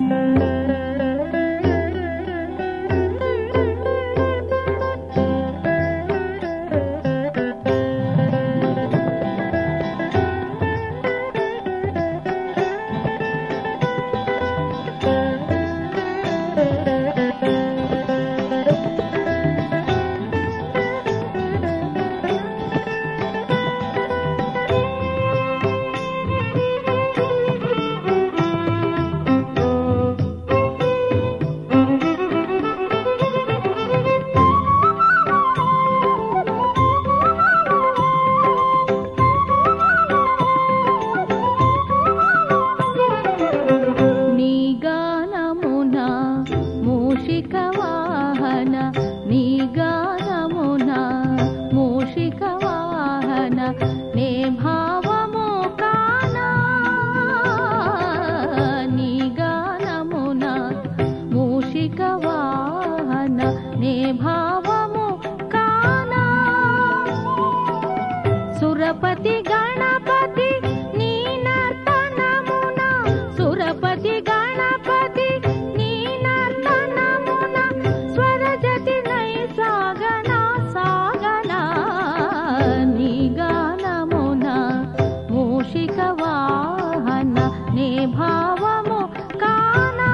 सुरपति गणपति नी नर्तनमुना सुरपति गणपति नी नर्तनमुना स्वरजति नै सागना सागना नी गानमुना मूषिक वाहन नी भावमु काना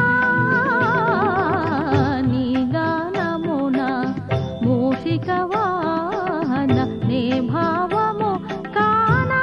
नी गानमुना मूषिक वाहन नी भावमु काना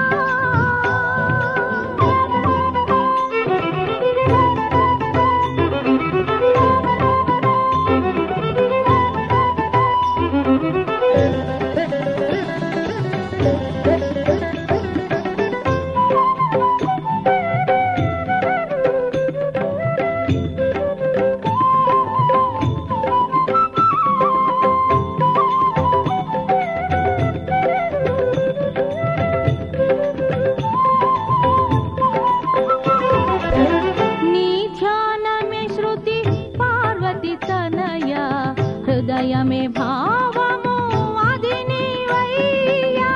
हृदय में भावमु आदि नीवैया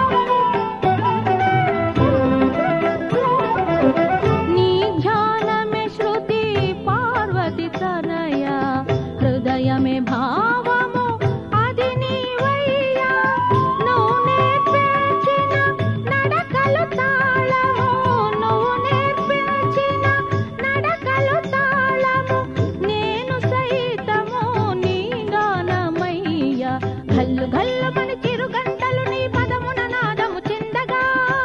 नी ध्यान में श्रुति पार्वती तनया हृदय में भावमु आदि नीवैया నువ్వు నేర్పించిన నడకలు తాళము నువ్వు నేర్పించిన నడకలు తాళము నేను సైతము గల్లు గల్లు మన చిరు గంటలు నీ పదమున నాదము చిందగా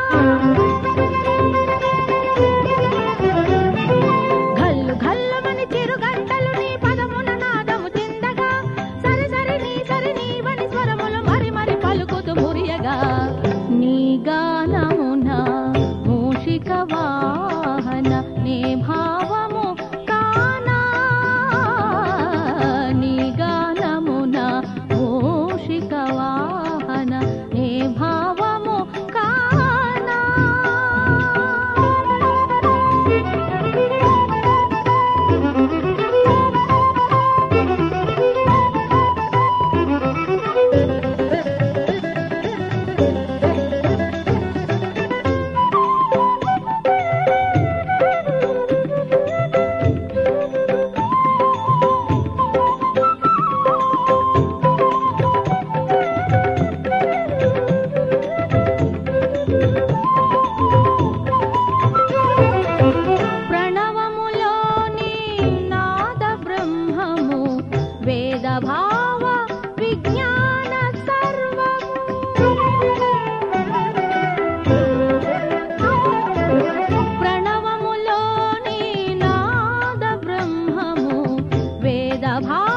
గల్లు గల్లు మన చిరు గంటలు నీ పదమున నాదము చిందగా సరి సరి నీ వని స్వరములు మరి మరి పలుకుతూ మురియగా నీ గానమున మూషిక వాహన నీ భావము కానా నీ గానమున మూషిక వాహన నీ భావము కానా వేద భావ విజ్ఞాన సర్వము ప్రణవములోని నాద బ్రహ్మము వేద భావ